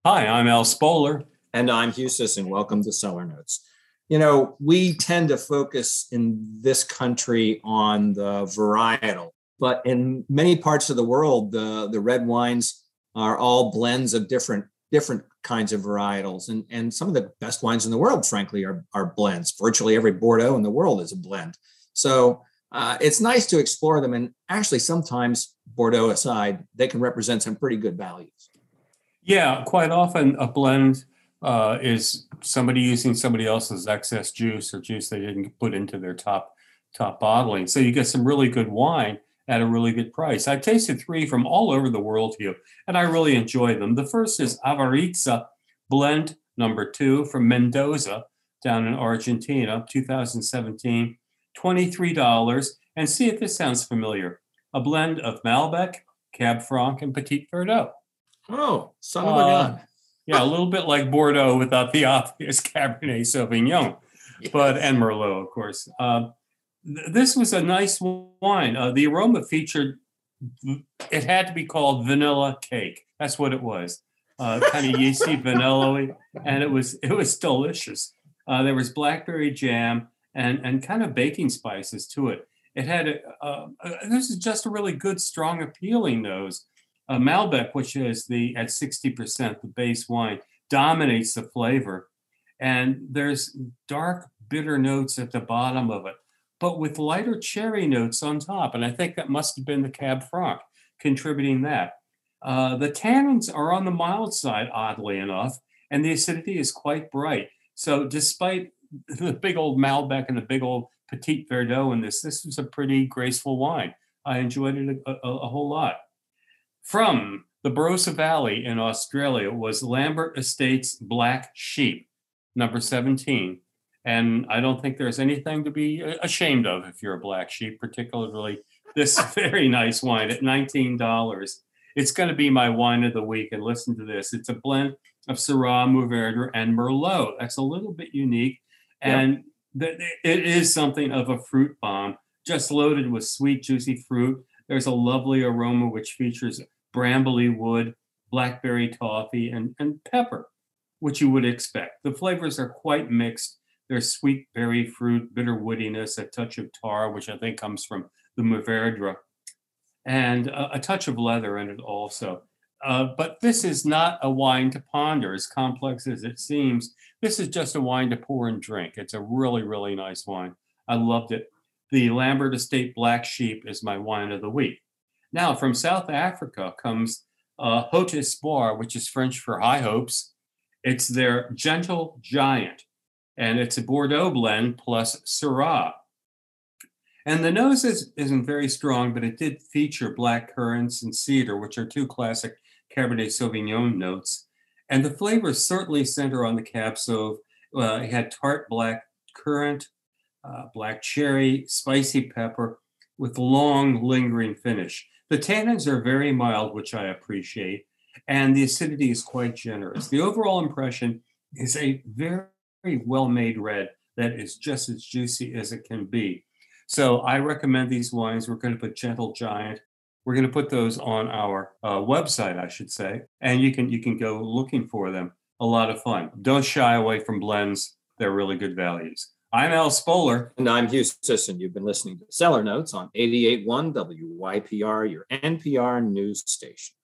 Hi, I'm Al Spoler. And I'm Hugh Sisson. Welcome to Cellar Notes. We tend to focus in this country on the varietal, but in many parts of the world, the red wines are all blends of different kinds of varietals. And some of the best wines in the world, frankly, are blends. Virtually every Bordeaux in the world is a blend. So it's nice to explore them. And actually, sometimes, Bordeaux aside, they can represent some pretty good values. Yeah, quite often a blend is somebody using somebody else's excess juice or juice they didn't put into their top bottling. So you get some really good wine at a really good price. I tasted three from all over the world here, and I really enjoy them. The first is Avaritza Blend number 2 from Mendoza down in Argentina, 2017, $23. And see if this sounds familiar. A blend of Malbec, Cab Franc, and Petit Verdot. Oh, son of a gun. Yeah, a little bit like Bordeaux without the obvious Cabernet Sauvignon, Yes. and Merlot, of course. This was a nice wine. The aroma featured, it had to be called vanilla cake. That's what it was. Kind of yeasty, vanilla-y, and it was delicious. There was blackberry jam and kind of baking spices to it. It had this is just a really good, strong, appealing nose. Malbec, which is at 60%, the base wine, dominates the flavor. And there's dark, bitter notes at the bottom of it, but with lighter cherry notes on top. And I think that must have been the Cab Franc contributing that. The tannins are on the mild side, oddly enough, and the acidity is quite bright. So despite the big old Malbec and the big old Petit Verdot in this was a pretty graceful wine. I enjoyed it a whole lot. From the Barossa Valley in Australia was Lambert Estates Black Sheep, number 17. And I don't think there's anything to be ashamed of if you're a black sheep, particularly this very nice wine at $19. It's going to be my wine of the week. And listen to this. It's a blend of Syrah, Mourvedre, and Merlot. That's a little bit unique. And it is something of a fruit bomb, just loaded with sweet, juicy fruit. There's a lovely aroma which features brambly wood, blackberry toffee, and pepper, which you would expect. The flavors are quite mixed. There's sweet berry fruit, bitter woodiness, a touch of tar, which I think comes from the Mourvedre, and a touch of leather in it also. But this is not a wine to ponder, as complex as it seems. This is just a wine to pour and drink. It's a really, really nice wine. I loved it. The Lambert Estate Black Sheep is my wine of the week. Now, from South Africa comes Haut Espoir, which is French for high hopes. It's their Gentle Giant, and it's a Bordeaux blend plus Syrah. And the nose isn't very strong, but it did feature black currants and cedar, which are two classic Cabernet Sauvignon notes. And the flavors certainly center on the Cab Sauv. It had tart black currant, black cherry, spicy pepper, with long, lingering finish. The tannins are very mild, which I appreciate, and the acidity is quite generous. The overall impression is a very well-made red that is just as juicy as it can be. So I recommend these wines. We're going to put Gentle Giant. We're going to put those on our website, I should say, and you can go looking for them. A lot of fun. Don't shy away from blends. They're really good values. I'm Al Spoler. And I'm Hugh Sisson. You've been listening to Cellar Notes on 88.1 WYPR, your NPR news station.